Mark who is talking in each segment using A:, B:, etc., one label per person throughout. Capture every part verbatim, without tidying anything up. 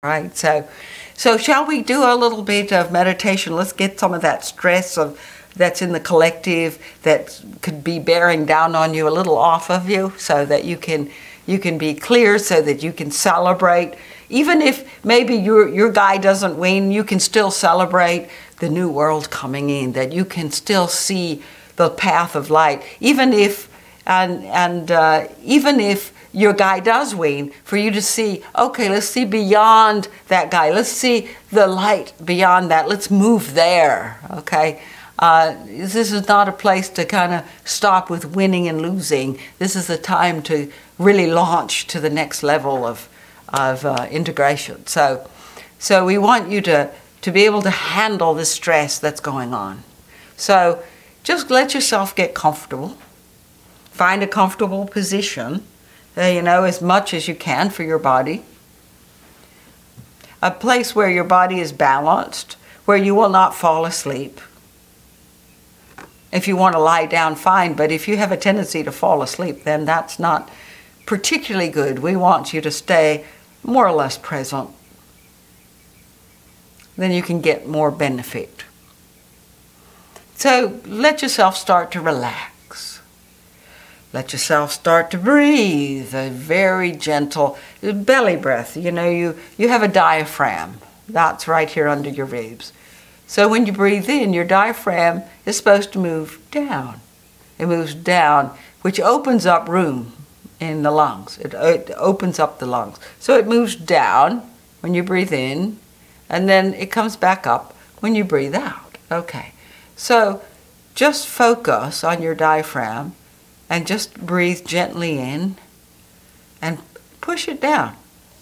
A: right? So, so shall we do a little bit of meditation? Let's get some of that stress of that's in the collective that could be bearing down on you a little off of you, so that you can you can be clear, so that you can celebrate. Even if maybe your your guy doesn't win, you can still celebrate the new world coming in. That you can still see the path of light, even if and and uh, even if your guy does win, for you to see, okay, let's see beyond that guy. Let's see the light beyond that. Let's move there, okay? Uh, this is not a place to kind of stop with winning and losing. This is a time to really launch to the next level of of uh, integration. So, so we want you to, to be able to handle the stress that's going on. So just let yourself get comfortable. Find a comfortable position, uh, you know, as much as you can for your body. A place where your body is balanced, where you will not fall asleep. If you want to lie down, fine, but if you have a tendency to fall asleep, then that's not particularly good. We want you to stay more or less present. Then you can get more benefit. So let yourself start to relax. Let yourself start to breathe, a very gentle belly breath. You know, you, you have a diaphragm. That's right here under your ribs. So when you breathe in, your diaphragm is supposed to move down. It moves down, which opens up room in the lungs. It, it opens up the lungs. So it moves down when you breathe in, and then it comes back up when you breathe out. Okay. So just focus on your diaphragm and just breathe gently in and push it down.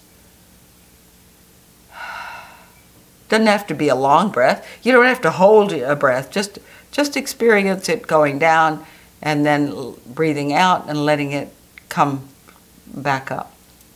A: Doesn't have to be a long breath. You don't have to hold a breath. Just, just experience it going down and then breathing out and letting it come back up.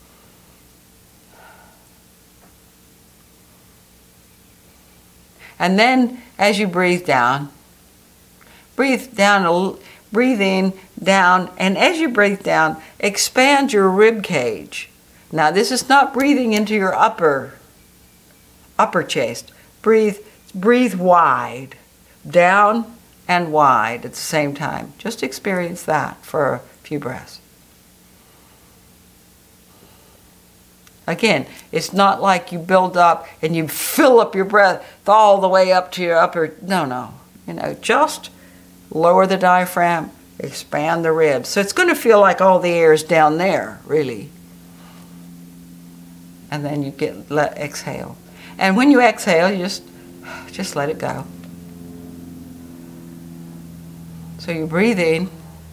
A: And then as you breathe down, breathe down, a, breathe in, down, and as you breathe down, expand your rib cage. Now this is not breathing into your upper upper chest. Breathe, breathe wide, down and wide at the same time. Just experience that for a few breaths. Again, it's not like you build up and you fill up your breath all the way up to your upper, no, no. You know, just lower the diaphragm, expand the ribs. So it's going to feel like all the air is down there, really. And then you get let exhale. And when you exhale, you just, just let it go. So you breathe in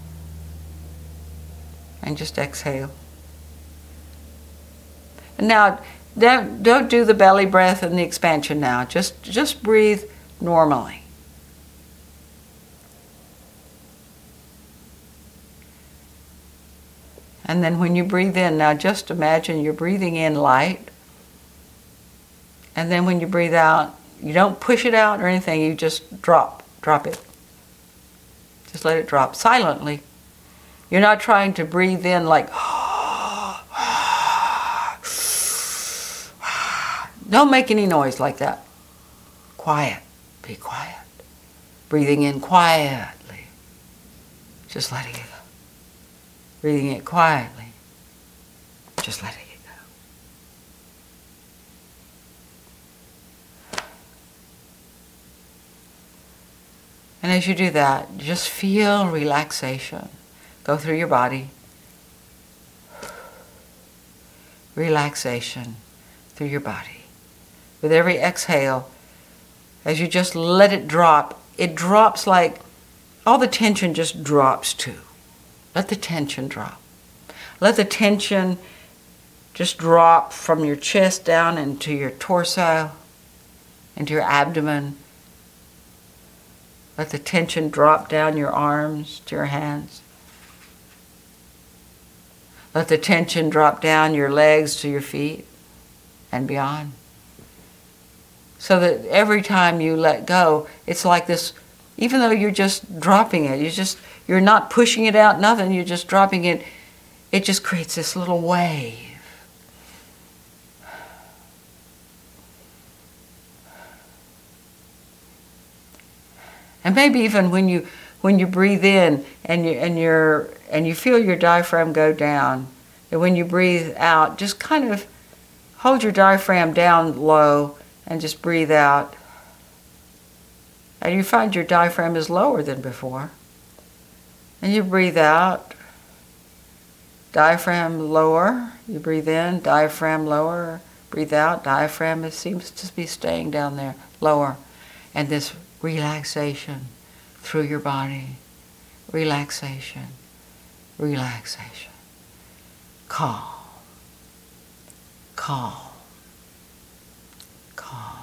A: and just exhale. Now, don't, don't do the belly breath and the expansion now. Just, just breathe normally. And then when you breathe in, now just imagine you're breathing in light. And then when you breathe out, you don't push it out or anything. You just drop, drop it. Just let it drop silently. You're not trying to breathe in like, don't make any noise like that. Quiet. Be quiet. Breathing in quietly. Just letting it go. Breathing it quietly. Just letting it go. And as you do that, just feel relaxation go through your body. Relaxation through your body. With every exhale, as you just let it drop, it drops like all the tension just drops too. Let the tension drop. Let the tension just drop from your chest down into your torso, into your abdomen. Let the tension drop down your arms to your hands. Let the tension drop down your legs to your feet and beyond. So that every time you let go, it's like this, even though you're just dropping it, you're just, you're not pushing it out, nothing, you're just dropping it, it just creates this little wave. And maybe even when you when you breathe in and you and you're and you feel your diaphragm go down, and when you breathe out, just kind of hold your diaphragm down low and just breathe out. And you find your diaphragm is lower than before. And you breathe out, diaphragm lower. You breathe in, diaphragm lower. Breathe out, diaphragm is, seems to be staying down there, lower. And this relaxation through your body. Relaxation, relaxation. Calm, calm, calm.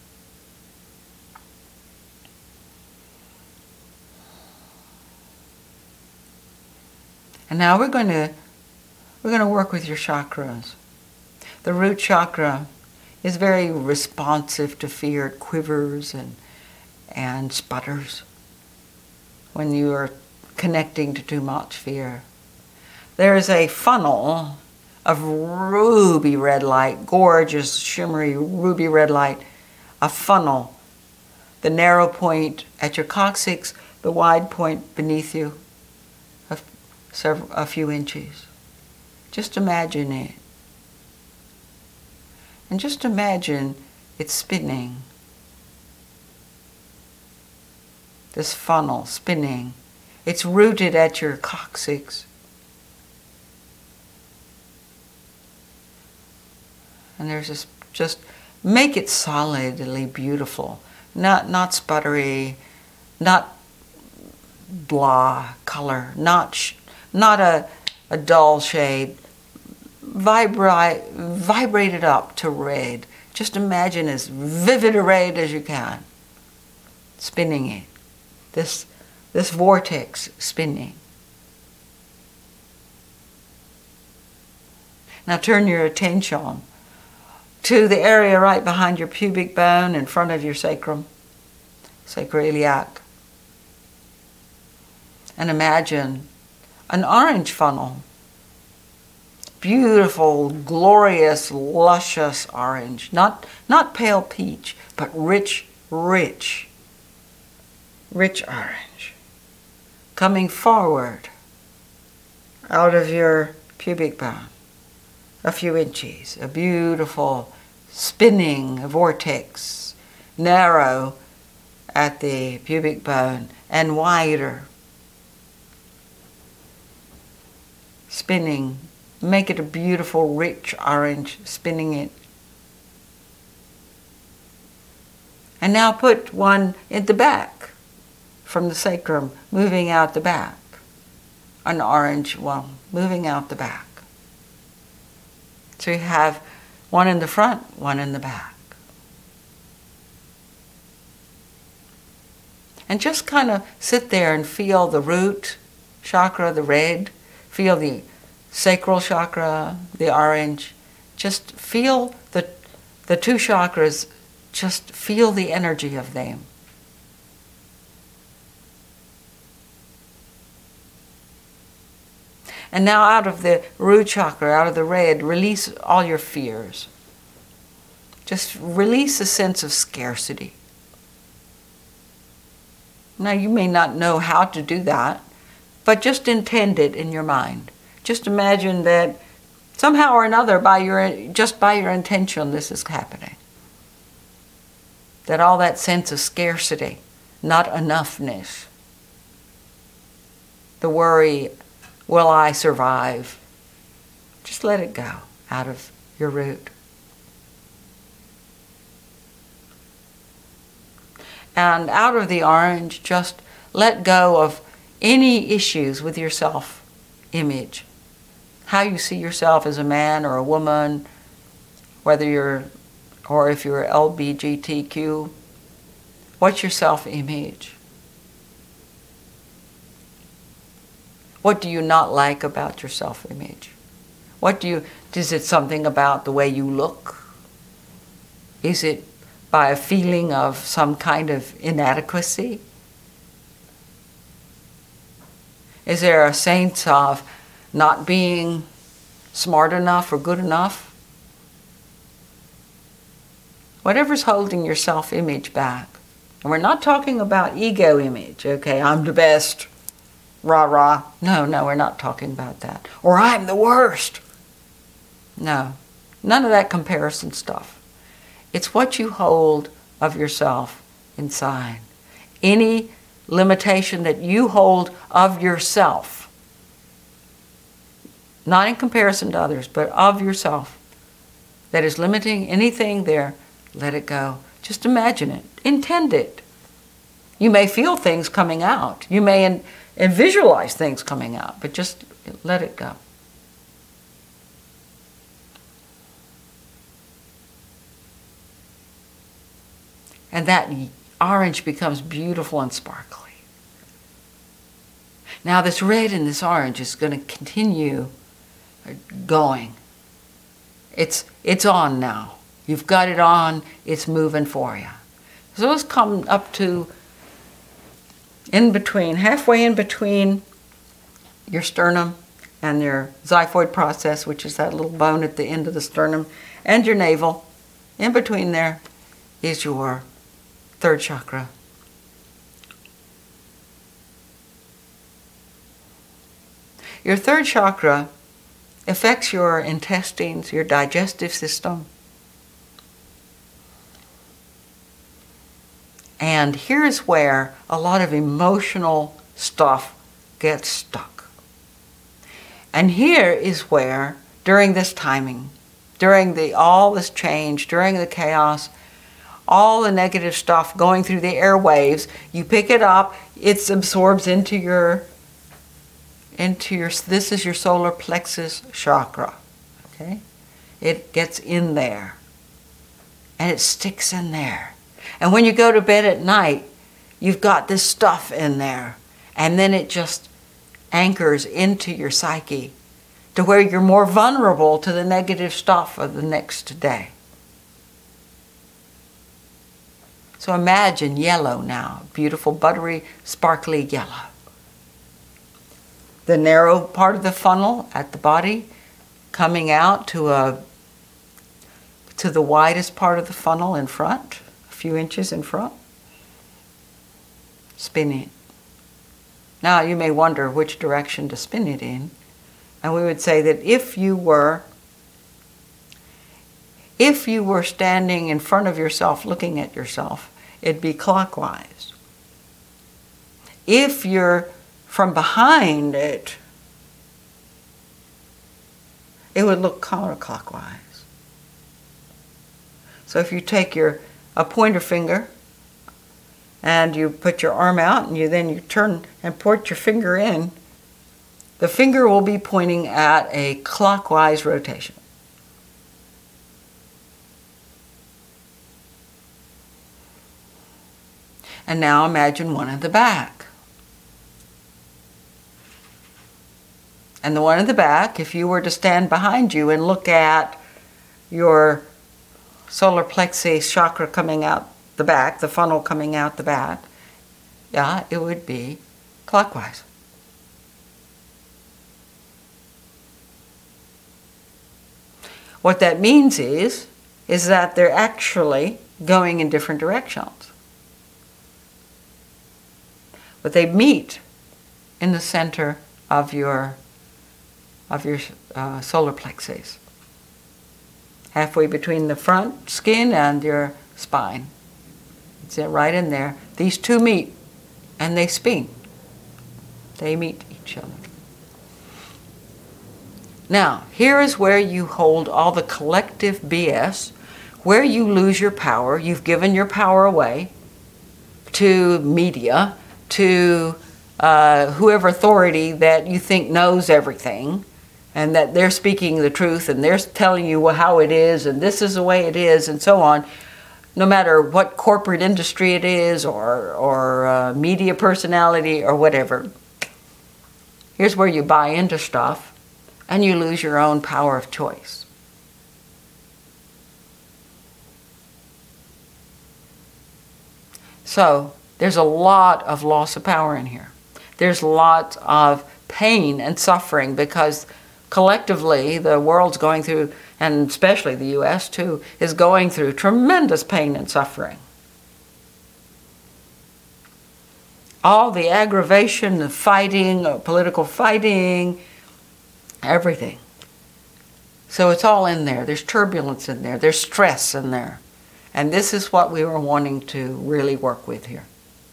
A: And now we're going to we're going to work with your chakras. The root chakra is very responsive to fear. It quivers and and sputters when you are connecting to too much fear. There is a funnel of ruby red light, gorgeous, shimmery ruby red light, a funnel. The narrow point at your coccyx, the wide point beneath you, a, several, a few inches. Just imagine it. And just imagine it spinning. This funnel spinning. It's rooted at your coccyx. And there's this, just make it solidly beautiful. Not not sputtery, not blah color, not sh- not a, a dull shade. Vibrate, vibrate it up to red. Just imagine as vivid a red as you can. Spinning it. This, this vortex spinning. Now turn your attention to the area right behind your pubic bone in front of your sacrum, sacroiliac. And imagine an orange funnel. Beautiful, glorious, luscious orange. Not, not pale peach, but rich, rich, rich orange. Coming forward out of your pubic bone. A few inches, a beautiful spinning vortex, narrow at the pubic bone and wider. Spinning, make it a beautiful, rich orange, spinning it. And now put one in the back, from the sacrum, moving out the back. An orange one, moving out the back. So you have one in the front, one in the back. And just kind of sit there and feel the root chakra, the red, feel the sacral chakra, the orange. Just feel the, the two chakras, just feel the energy of them. And now out of the root chakra, out of the red, release all your fears. Just release a sense of scarcity. Now you may not know how to do that, but just intend it in your mind. Just imagine that somehow or another, by your just by your intention, this is happening. That all that sense of scarcity, not enoughness, the worry, will I survive? Just let it go out of your root. And out of the orange, just let go of any issues with your self-image. How you see yourself as a man or a woman, whether you're, or if you're L G B T Q. What's your self-image? What do you not like about your self-image? What do you, is it something about the way you look? Is it by a feeling of some kind of inadequacy? Is there a sense of not being smart enough or good enough? Whatever's holding your self-image back, And we're not talking about ego image, okay? I'm the best, rah rah. No, no, we're not talking about that. Or I'm the worst. No, none of that comparison stuff. It's what you hold of yourself inside. Any limitation that you hold of yourself, not in comparison to others, but of yourself, that is limiting anything there, let it go. Just imagine it. Intend it. You may feel things coming out. You may in, and visualize things coming out, but just let it go. And that orange becomes beautiful and sparkly. Now this red and this orange is going to continue going. It's, it's on now. You've got it on, it's moving for you. So let's come up to in between, halfway in between your sternum and your xiphoid process, which is that little bone at the end of the sternum, and your navel. In between there is your third chakra. Your third chakra affects your intestines, your digestive system. And here's where a lot of emotional stuff gets stuck. And here is where, during this timing, during the all this change, during the chaos, all the negative stuff going through the airwaves, you pick it up, it absorbs into your, into your, this is your solar plexus chakra, okay? It gets in there, and it sticks in there. And when you go to bed at night, you've got this stuff in there, and then it just anchors into your psyche to where you're more vulnerable to the negative stuff of the next day. So imagine yellow now, beautiful, buttery, sparkly yellow. The narrow part of the funnel at the body coming out to a to the widest part of the funnel in front, a few inches in front, spinning. Now you may wonder which direction to spin it in, and we would say that if you were if you were standing in front of yourself looking at yourself, it'd be clockwise. If you're from behind it, it would look counterclockwise. So if you take your a pointer finger and you put your arm out and you then you turn and put your finger in, the finger will be pointing at a clockwise rotation. And now imagine one at the back. And the one at the back, if you were to stand behind you and look at your solar plexus chakra coming out the back, the funnel coming out the back, yeah, it would be clockwise. What that means is, is that they're actually going in different directions. But they meet in the center of your of your uh, solar plexus, halfway between the front skin and your spine. It's right in there. These two meet, and they spin. They meet each other. Now, here is where you hold all the collective B S, where you lose your power. You've given your power away to media, to uh, whoever authority that you think knows everything, and that they're speaking the truth, and they're telling you how it is, and this is the way it is, and so on. No matter what corporate industry it is, or, or uh, media personality, or whatever. Here's where you buy into stuff, and you lose your own power of choice. So, there's a lot of loss of power in here. There's lots of pain and suffering because collectively the world's going through, and especially the U S too, is going through tremendous pain and suffering. all the aggravation, the fighting, uh, political fighting, everything. So it's all in there. There's turbulence in there. There's stress in there. And this is what we were wanting to really work with here.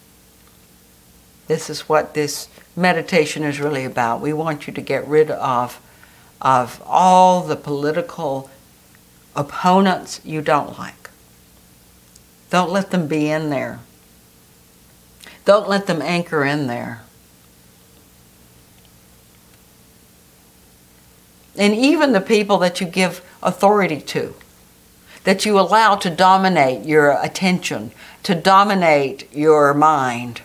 A: This is what this meditation is really about. We want you to get rid of, of all the political opponents you don't like. Don't let them be in there. Don't let them anchor in there. And even the people that you give authority to, that you allow to dominate your attention, to dominate your mind,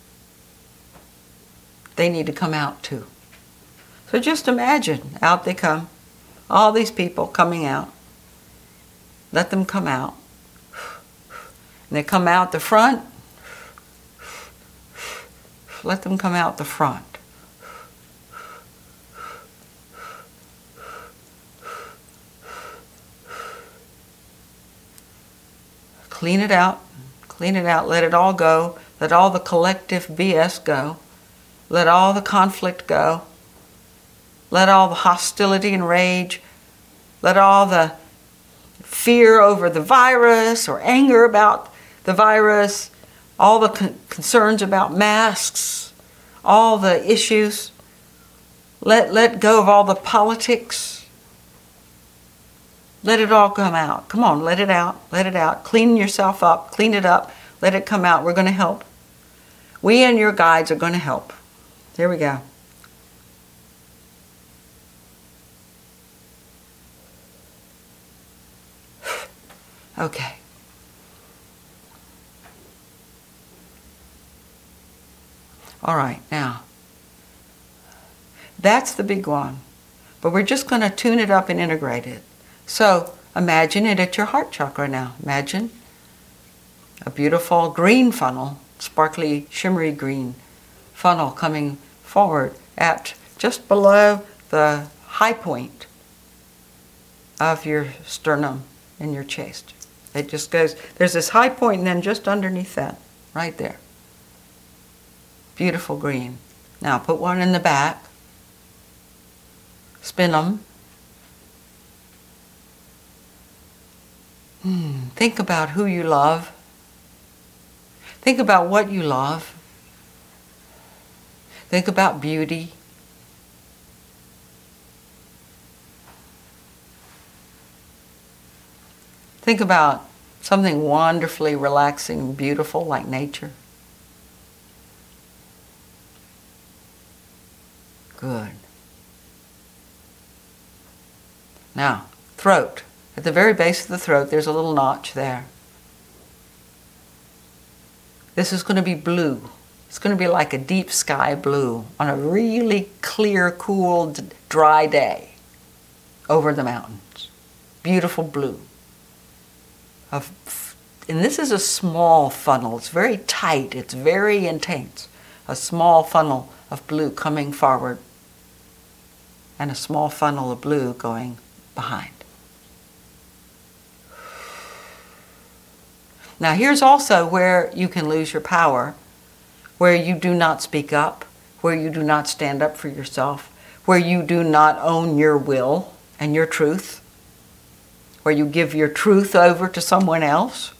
A: they need to come out too. So just imagine, out they come. All these people coming out. Let them come out. And they come out the front. Let them come out the front. Clean it out. Clean it out. Let it all go. Let all the collective B S go. Let all the conflict go. Let all the hostility and rage. Let all the fear over the virus or anger about the virus, all the con- concerns about masks, all the issues. Let, let go of all the politics. Let it all come out. Come on, let it out. Let it out. Clean yourself up. Clean it up. Let it come out. We're going to help. We and your guides are going to help. There we go. Okay. All right, now, that's the big one. But we're just going to tune it up and integrate it. So imagine it at your heart chakra now. Imagine a beautiful green funnel, sparkly, shimmery green funnel coming forward at just below the high point of your sternum in your chest. It just goes, there's this high point and then just underneath that, right there. Beautiful green. Now put one in the back. Spin them. Hmm. Think about who you love. Think about what you love. Think about beauty. Think about something wonderfully relaxing and beautiful like nature. Good. Now, throat. At the very base of the throat, there's a little notch there. This is going to be blue. It's going to be like a deep sky blue on a really clear, cool, dry day over the mountains. Beautiful blue. Of, and this is a small funnel. It's very tight. It's very intense. A small funnel of blue coming forward and a small funnel of blue going behind. Now here's also where you can lose your power, where you do not speak up, where you do not stand up for yourself, where you do not own your will and your truth, where you give your truth over to someone else.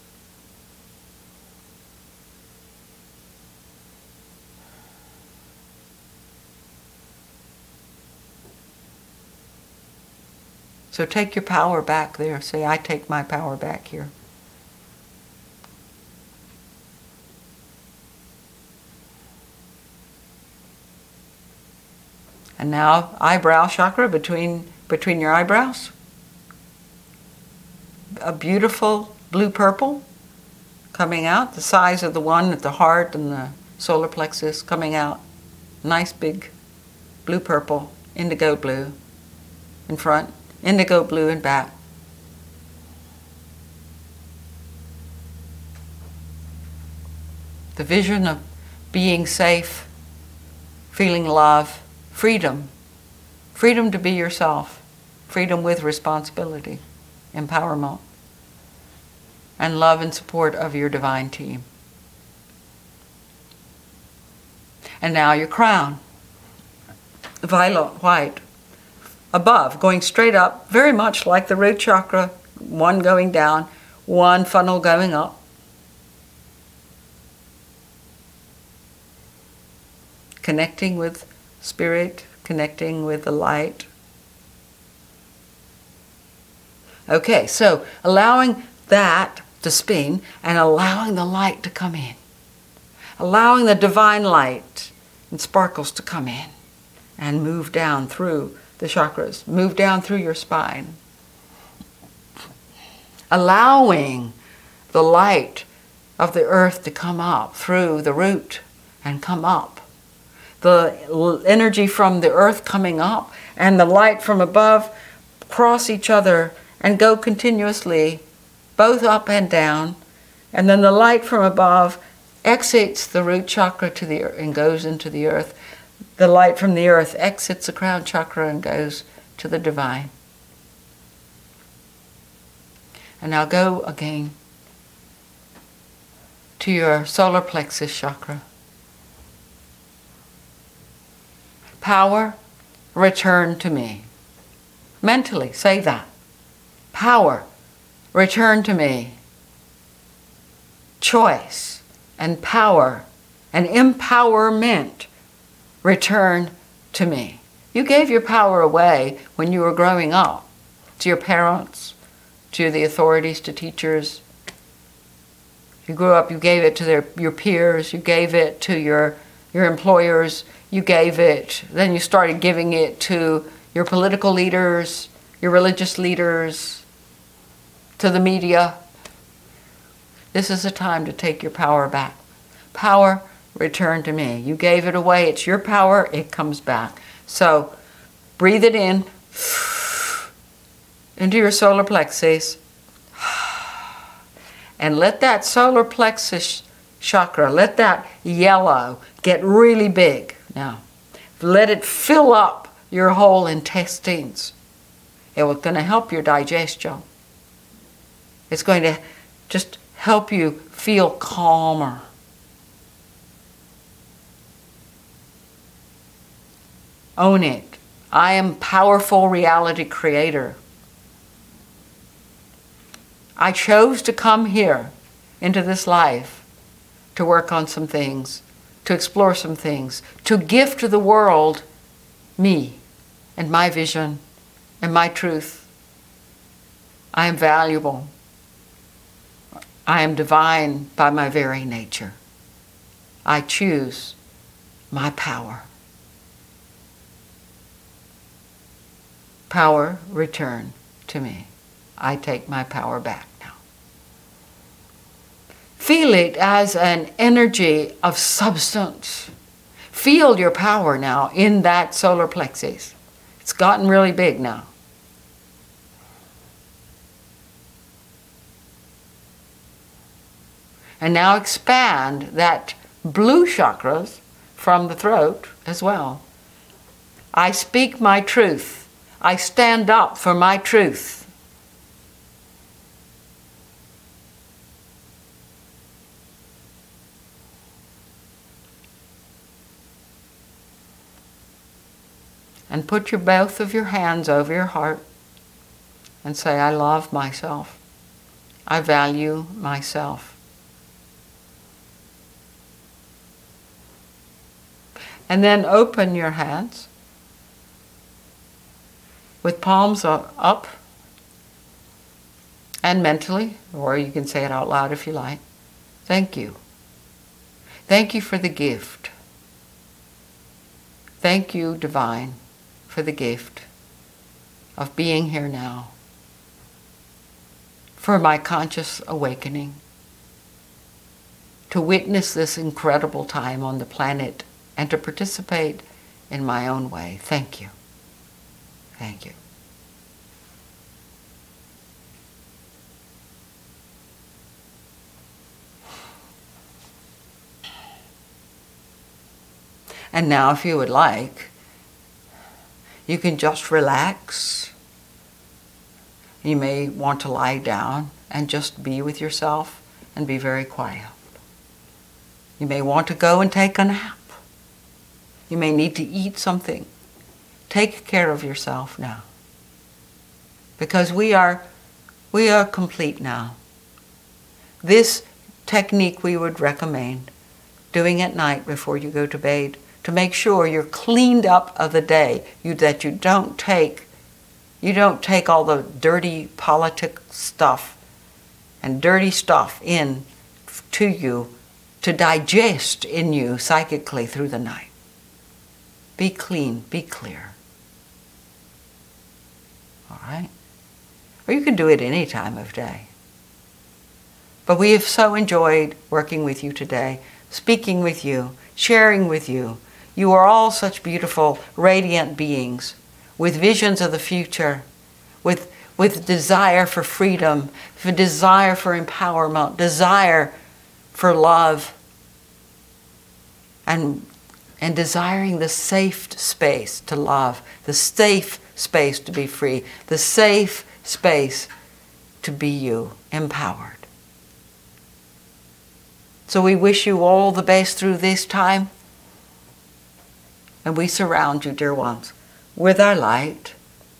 A: So take your power back there. Say, I take my power back here. And now eyebrow chakra between between your eyebrows. A beautiful blue-purple coming out, the size of the one at the heart and the solar plexus coming out. Nice big blue-purple, indigo blue in front, indigo blue in back. The vision of being safe, feeling love, freedom, freedom to be yourself, freedom with responsibility, empowerment, and love and support of your divine team. And now your crown, violet white, above, going straight up, very much like the root chakra, one going down, one funnel going up. Connecting with spirit, connecting with the light. Okay, so allowing that to spin and allowing the light to come in. Allowing the divine light and sparkles to come in and move down through the chakras, move down through your spine. Allowing the light of the earth to come up through the root and come up. The energy from the earth coming up and the light from above cross each other and go continuously, both up and down. And then the light from above exits the root chakra to the earth and goes into the earth. The light from the earth exits the crown chakra and goes to the divine. And now go again to your solar plexus chakra. Power, return to me. Mentally, say that. Power, return to me. Choice and power and empowerment, return to me. You gave your power away when you were growing up to your parents, to the authorities, to teachers. You grew up, you gave it to their, your peers, you gave it to your, your employers, you gave it, then you started giving it to your political leaders, your religious leaders, to the media. This is a time to take your power back. Power, return to me. You gave it away. It's your power. It comes back. So breathe it in into your solar plexus and let that solar plexus chakra, let that yellow get really big. Now, let it fill up your whole intestines. It's going to help your digestion. It's going to just help you feel calmer. Own it. I am powerful reality creator. I chose to come here into this life to work on some things, to explore some things, to give to the world me and my vision and my truth. I am valuable. I am divine by my very nature. I choose my power. Power, return to me. I take my power back now. Feel it as an energy of substance. Feel your power now in that solar plexus. It's gotten really big now. And now expand that blue chakras from the throat as well. I speak my truth. I stand up for my truth. And put your both of your hands over your heart and say, I love myself. I value myself. And then open your hands with palms up and mentally, or you can say it out loud if you like. Thank you. Thank you for the gift. Thank you, Divine, for the gift of being here now, for my conscious awakening, to witness this incredible time on the planet and to participate in my own way. Thank you. Thank you. And now, if you would like, you can just relax. You may want to lie down and just be with yourself and be very quiet. You may want to go and take a nap. You may need to eat something. Take care of yourself now. Because we are, we are complete now. This technique we would recommend doing at night before you go to bed to make sure you're cleaned up of the day, you, that you don't take, you don't take all the dirty politic stuff and dirty stuff in to you to digest in you psychically through the night. Be clean, be clear. All right? Or you can do it any time of day. But we have so enjoyed working with you today, speaking with you, sharing with you. You are all such beautiful, radiant beings with visions of the future, with, with desire for freedom, for desire for empowerment, desire for love, and, and desiring the safe space to love, the safe space to be free, the safe space to be you, empowered. So we wish you all the best through this time. And we surround you, dear ones, with our light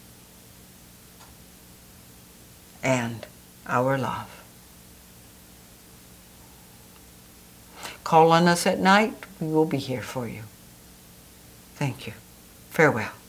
A: and our love. Call on us at night. We will be here for you. Thank you. Farewell.